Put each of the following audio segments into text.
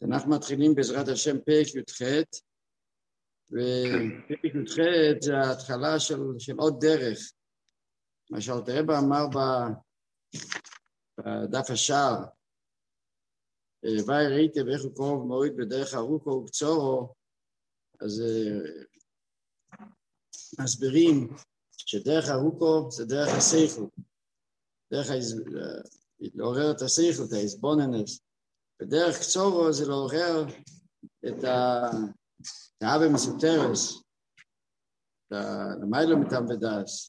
אנחנו מתחילים בעזרת השם פרק י"ח, ופרק י"ח זה ההתחלה של עוד דרך. מה שאלתר רבי אמר בדף השער, ראיתם איך הוא קרוב מועיד בדרך ארוכו וקצורו, אז מסבירים שדרך ארוכו זה דרך השכל, דרך לעורר את השכל, את ההסבוננס, ודרך קצורו זה לעורר את האבא מסותרס, למיילו מתם ודס.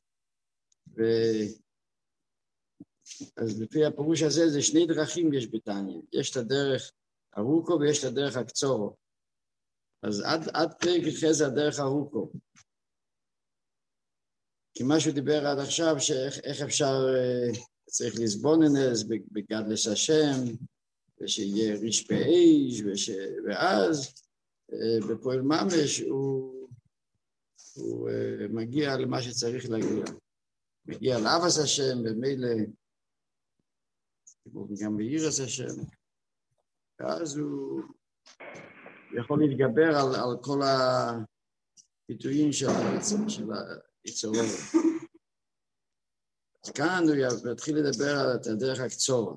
אז לפי הפירוש הזה זה שני דרכים יש בתניא, יש את הדרך ארוכו ויש את הדרך הקצורו. אז עד פרק י"ח זה הדרך ארוכו. כי מה שהוא דיבר עד עכשיו, שאיך אפשר, צריך לסבוננס בגדלס השם, ושיהיה ריש באש, ואז בפועל ממש הוא מגיע למה שצריך להגיע. מגיע לאבס השם, במילא, גם בירס השם, ואז הוא יכול להתגבר על כל הביטויים של היצורות. אז כאן הוא יתחיל לדבר על הדרך הקצורה.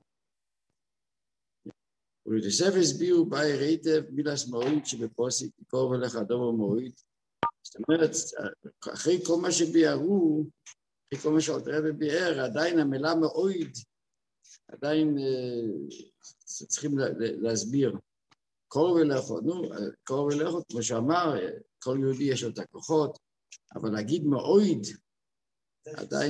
ולתוסף הסבירו באי רייטב מילס מועיד שבפוסק קרוב אליך דובר מועיד. זאת אומרת, אחרי כל מה שביארו, אחרי כל מה שאלתר רבי ביאר, עדיין המילה מועיד, עדיין צריכים להסביר. קרוב אליך, קרוב אליך, כמו שאמר, כל יהודי יש לו את הכוחות, אבל להגיד מועיד, עדיין,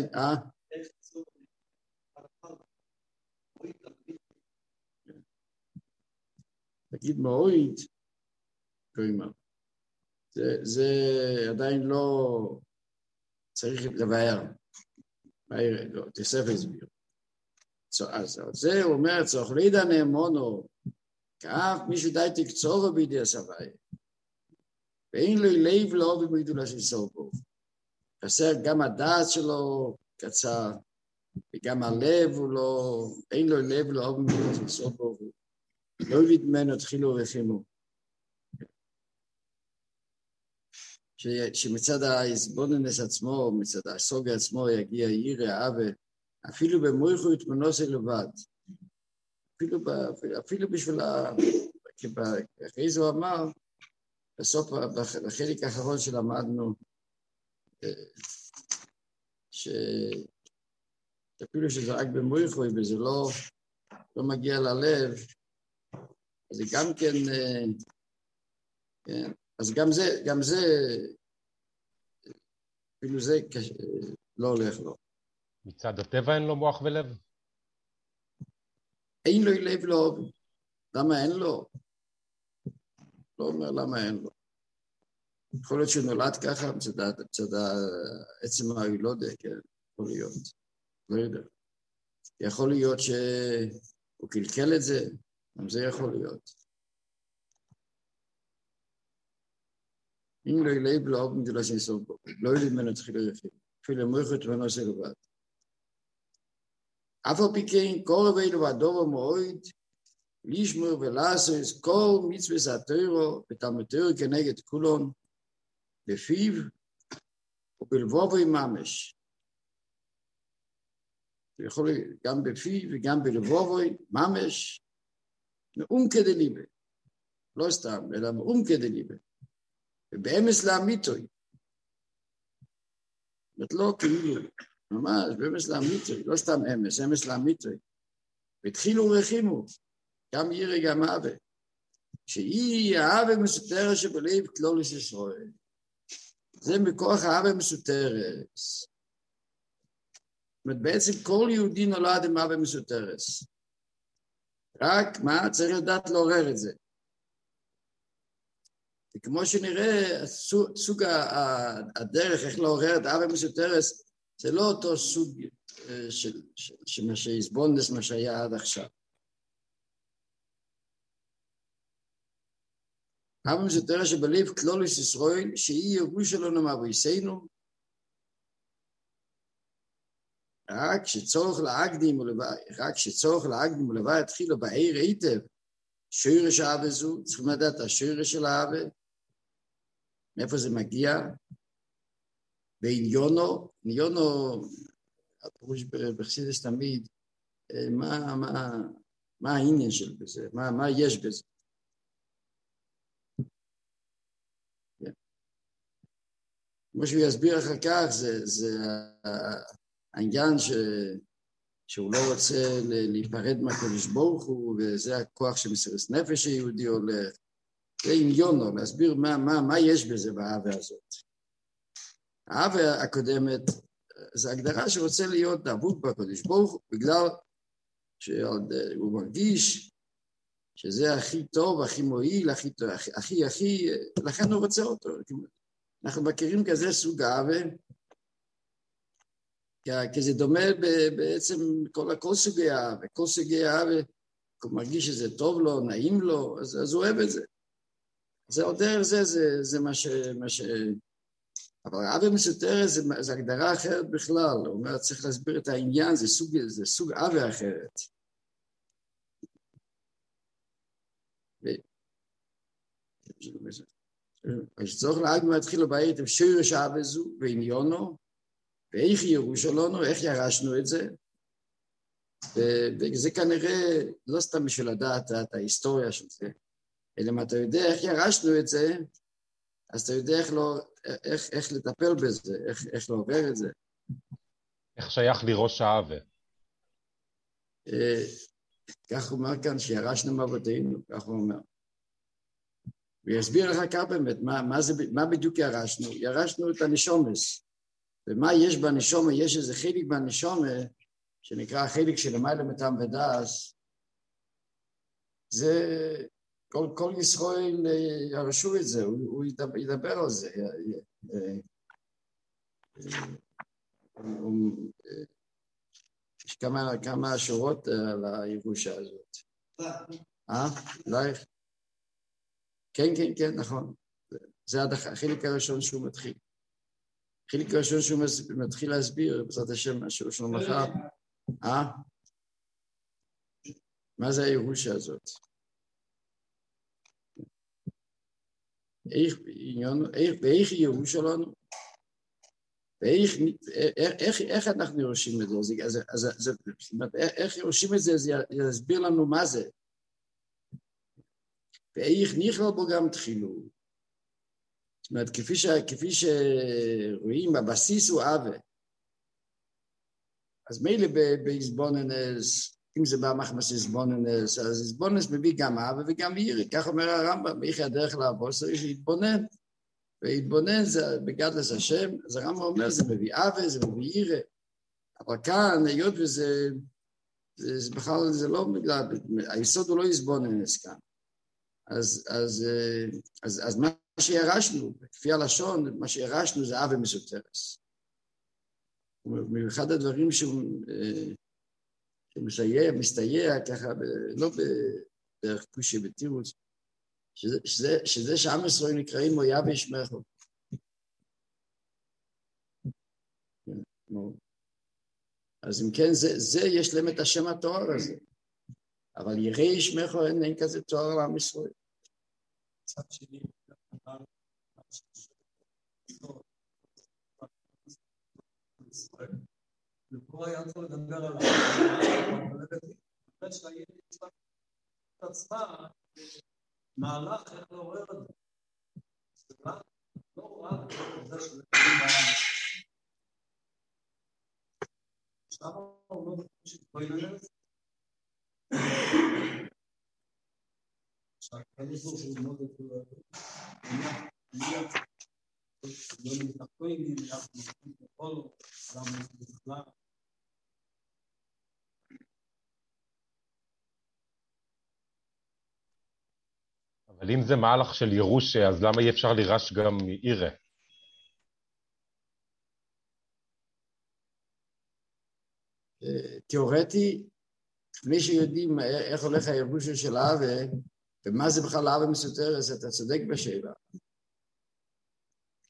תגיד מועיד, כלומר, זה עדיין לא צריך לבאר, לא, תוסף הסביר. אז זה הוא אומר, צריך לידע נאמונו, כאף מישהו די תקצורו בידי הסבי, ואין לו לב לא במגדולה של סובו. חסר גם הדעת שלו קצר, וגם הלב הוא לא, אין לו לב לא במגדולה של סובו, לא הביא ממנו התחילו ורחימו. שמצד ההסבוננס עצמו, מצד הסוגה עצמו יגיע ירא אהבה, אפילו במויכו יתמנוסי לבד. אפילו בשביל, אחרי זה הוא אמר, בסוף, בחלק האחרון שלמדנו, שאפילו שזה רק במויכו, וזה לא מגיע ללב, אז גם כן, אז גם זה, אפילו זה לא הולך לו. מצד הטבע אין לו מוח ולב? אין לו לב לא, למה אין לו? לא אומר למה אין לו. יכול להיות שהוא נולד ככה, מצד עצם הילודה, כן, יכול להיות, לא יודע. יכול להיות שהוא קלקל את זה, גם זה יכול להיות. אם לא ילב לא אופן דלה שנסוף בו, לא ילב ממנו תחיל לרחיב, אפילו מויכות ונושא לבד. אף על פי כן, כל רבי לבדו ומועיד, לשמור ולעשות כל מצווה התורה ותלמוד תורה כנגד כולון, בפיו ובלבובו ממש. יכול גם בפיו וגם בלבובו ממש, מאום כדליבה. לא סתם, אלא מאום כדליבה. ובאמס לאמיתוי. זאת לא כאילו, ממש, באמס לאמיתוי, לא סתם אמס לאמיתוי. והתחילו ורחימו, גם ירא גם אהבה. שהיא האהבה מסותרת שבלב כלולוס ישראל. זה מכוח האהבה מסותרת. זאת אומרת, בעצם כל יהודי נולד עם אהבה מסותרת. רק מה? צריך לדעת לעורר את זה. וכמו שנראה, סוג הדרך, איך לעורר את אהבה מסותרת, זה לא אותו סוג של מה שהסבוננס, מה שהיה עד עכשיו. אהבה מסותרת שבלב כלולוס ישראל, שהיא ירוש שלנו מאבויסנו, רק שצורך להקדים ולבוא התחילו בעיר היטב, שורש האהבה זו, צריכים לדעת את השורש של האהבה, מאיפה זה מגיע, ועניונו, הפירוש בחסידות תמיד, מה העניין של בזה, מה יש בזה. כמו שהוא יסביר אחר כך, זה העניין שהוא לא רוצה להיפרד מהקדוש ברוך הוא, וזה הכוח של מסירות נפש היהודי הולך. זה עניונו, להסביר מה יש בזה באהבה הזאת. האהבה הקודמת, זו הגדרה שרוצה להיות דבוק בקדוש ברוך הוא, בגלל שהוא מרגיש שזה הכי טוב, הכי מועיל, הכי, לכן הוא רוצה אותו. אנחנו מכירים כזה סוג אהבה, כי זה דומה בעצם כל סוגי אהבה, כל סוגי אהבה, הוא מרגיש שזה טוב לו, נעים לו, אז הוא אוהב את זה. זה עוד דרך זה מה ש... אבל אהבה מסותרת זה הגדרה אחרת בכלל, הוא אומר, צריך להסביר את העניין, זה סוג אהבה אחרת. אז צריך להגיד להתחיל לבית, שורש האהבה זו ועניונו, ואיך ירושו לנו, איך ירשנו את זה, וזה כנראה לא סתם בשביל לדעת את ההיסטוריה של זה, אלא אם אתה יודע איך ירשנו את זה, אז אתה יודע איך לטפל בזה, איך לעובר את זה. איך שייך לראש האהבה? כך הוא אומר כאן, שירשנו מאבותינו, כך הוא אומר. ויסביר לך כך באמת, מה בדיוק ירשנו? ירשנו את הנשומס. ומה יש בנשומה? יש איזה חלק בנשומה, שנקרא החלק שלמעלה מטעם ודס, זה, כל ישראל ירשו את זה, הוא ידבר על זה. יש כמה שורות על הירושה הזאת. לך? כן, נכון. זה החלק הראשון שהוא מתחיל. החלק הראשון שהוא מתחיל להסביר, בעזרת השם, משהו של מחר. מה זה הירושה הזאת? ואיך ירושה לנו? איך אנחנו יורשים את זה? איך יורשים את זה? זה יסביר לנו מה זה. ואיך נכלל בו גם תחילו. זאת אומרת, כפי שרואים, הבסיס הוא אהבה. אז מילא בהסבוננס, אם זה במחמס הסבוננס, אז הסבוננס מביא גם אהבה וגם יראה. כך אומר הרמב"ם, איך הדרך לעבוד, צריך להתבונן. והתבונן זה בגדלס השם, אז הרמב"ם אומר, זה מביא אהבה, זה מביא יראה. אבל כאן, היות וזה, זה בכלל, זה לא בגלל, היסוד הוא לא הסבוננס כאן. אז מה שירשנו, כפי הלשון, מה שירשנו זה אהבה מסותרס. מאחד הדברים שהוא מסתייע ככה, לא בדרך קושי בתירוץ, שזה שעם ישראל נקראים מויה וישמחו. אז אם כן, זה יש להם את השם התואר הזה. אבל יראה ישמחו אין כזה תואר לעם ישראל. צד שני, ופה היה צריך לדבר על אחרי שהילד יצטרך את עצמה, מהלך איך לעורר את זה. זה לא רק את זה של הדברים בעם. עכשיו הוא לא שתבואי לנס. עכשיו, אין איזור שהוא מאוד את זה. לא נתחתוים, אנחנו נתחתים בכל, למה זה בכלל. אבל אם זה מהלך של ירושה, אז למה אי אפשר לירש גם יראה? תיאורטי, מי שיודעים איך הולך הירושה של האהבה, ומה זה בכלל האהבה מסותרס, אתה צודק בשאלה.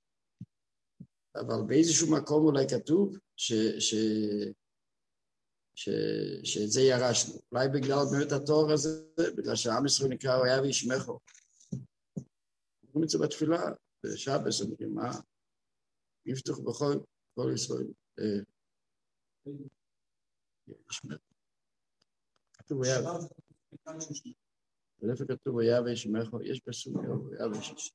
אבל באיזשהו מקום אולי כתוב שאת זה ירשנו. אולי בגלל באמת התואר הזה, בגלל שהעם ישראל נקרא אוהב וישמחו. אומרים את זה בתפילה, בשבס, אומרים, מה? יפתח בכל ישראל. ישמחו. כתוב אוהב. ולאיפה כתוב אוהב וישמחו? יש פסוק אוהב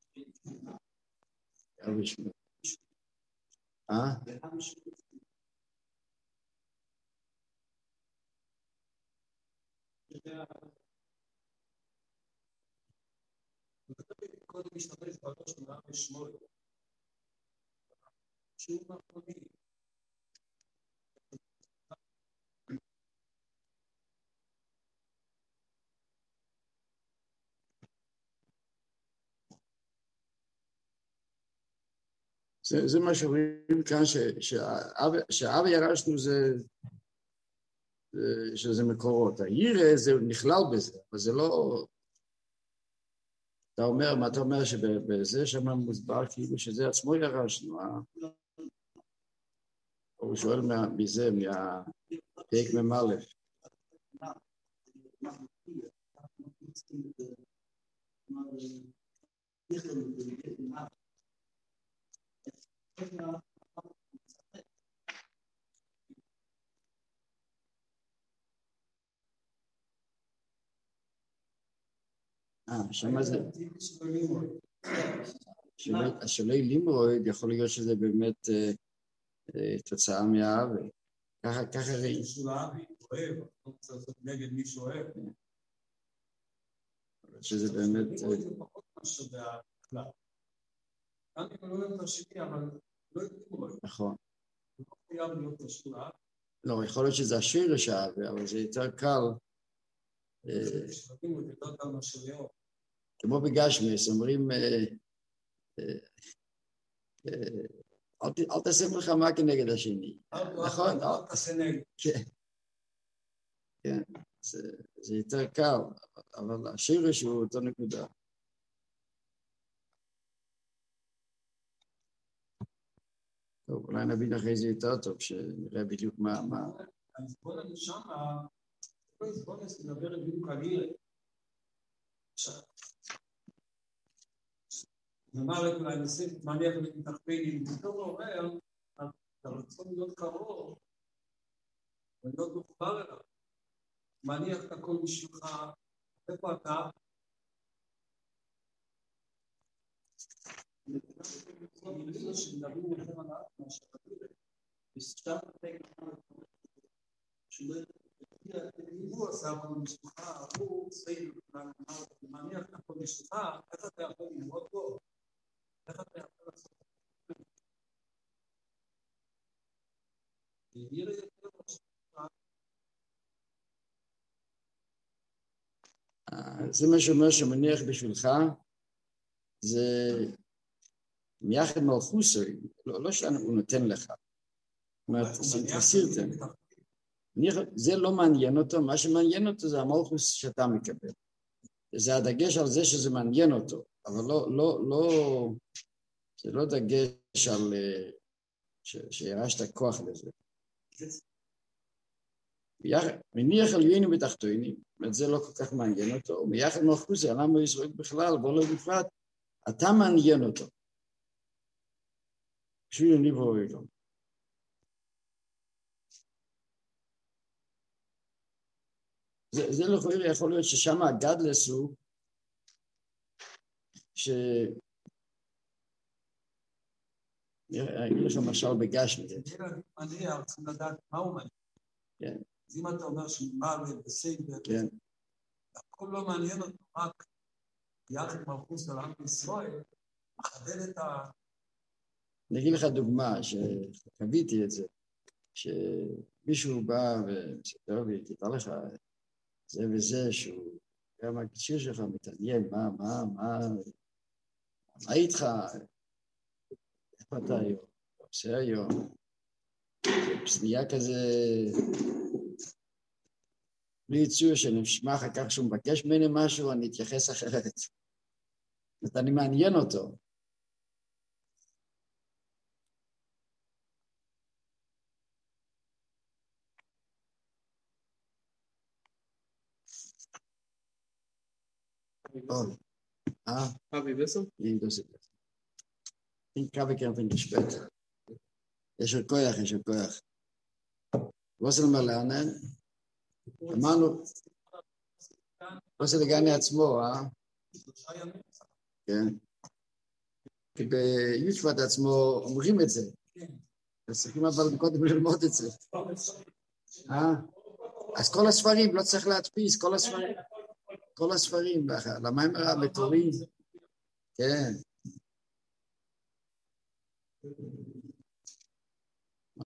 וישמחו. קודם משתמש בראש של העם ושמואל. שהוא מאחורי. זה מה שרואים כאן, שהאב ירשנו שזה מקורות. הירא זה נכלל בזה, אבל זה לא... אתה אומר, מה אתה אומר שבזה שם מוסבר כאילו שזה עצמו ירשנו, הוא שואל מזה, מהפרק ממלא. שמה זה? השאלה לימרויד, יכול להיות שזה באמת תוצאה מהאווה. ככה ראי. נגד מי שאוהב. שזה באמת... לימרויד זה פחות משהו בכלל. גם אם לא אוהב את השני, אבל לא לימרויד. נכון. זה לא חייב להיות השאלה. לא, יכול להיות שזה השיר לשאווה, אבל זה יותר קל. שבטים יותר קל מהשאלה. כמו בגשמיס, אומרים, אל תעשה מלחמה כנגד השני. נכון? אל תעשה נגד. כן, זה יותר קל, אבל השיר שהוא אותו נקודה. טוב, אולי נבין אחרי זה יותר טוב, שנראה בדיוק מה... אז בוא נגיד שמה, בוא נדבר בדיוק על עיר. נאמר אולי נוסיף מניח מתחתנים, פתאום אומר, אתה רוצה להיות קרוב, ולהיות מחובר אליו. מניח את הכל בשבילך, איפה אתה? מילים שמדברים יותר על האט מהשבטים, ושם הוא עשה הכל בשבילך, הוא צעיר, מניח את הכל בשבילך, איך אתה יכול ללמוד בו? איך אתה יכול לעשות את זה? זה מה שאומר שמניח בשבילך, זה מיחד מלכוסוי, לא שהוא נותן לך. זאת אומרת, תסירתם. זה לא מעניין אותו, מה שמעניין אותו זה המלכוס שאתה מקבל. זה הדגש על זה שזה מעניין אותו, אבל זה לא דגש על שירשת כוח לזה. מניח על יוינו בתחתוינים, זה לא כל כך מעניין אותו, מיחד מלכוסי, למה הוא ישרוק בכלל, בוא לא בפרט, אתה מעניין אותו. בשביל אני בואי לו. זה לכאורה יכול להיות ששם הגדלס הוא, אני אגיד לך משל בגשמי. מניח, צריכים לדעת מה הוא מניח. כן. אז אם אתה אומר שמעלה בסדר, כן. הכל לא מעניין אותו, רק יחד מלכוס על עם ישראל, מחדד את ה... אני אגיד לך דוגמה, שחוויתי את זה, שמישהו בא ומספר לי, תדע לך, זה וזה, שהוא גם הקשיר שלך מתעניין, מה איתך? איפה אתה היום? אתה עושה היום? זה נהיה כזה... בלי ייצור שנשמע אחר כך שהוא מבקש ממני משהו, אני אתייחס אחרת. אז אני מעניין אותו. Avi Besser? Nee, das ist es. Ich habe kein Gespräch. יש כוח. Was soll man lernen? אמרנו, was לגני עצמו, כן. כי ביושבת עצמו אומרים את זה. אז צריכים אבל קודם ללמוד את זה. אז כל הספרים, לא צריך להדפיס, כל הספרים, למיימר המקורי, כן.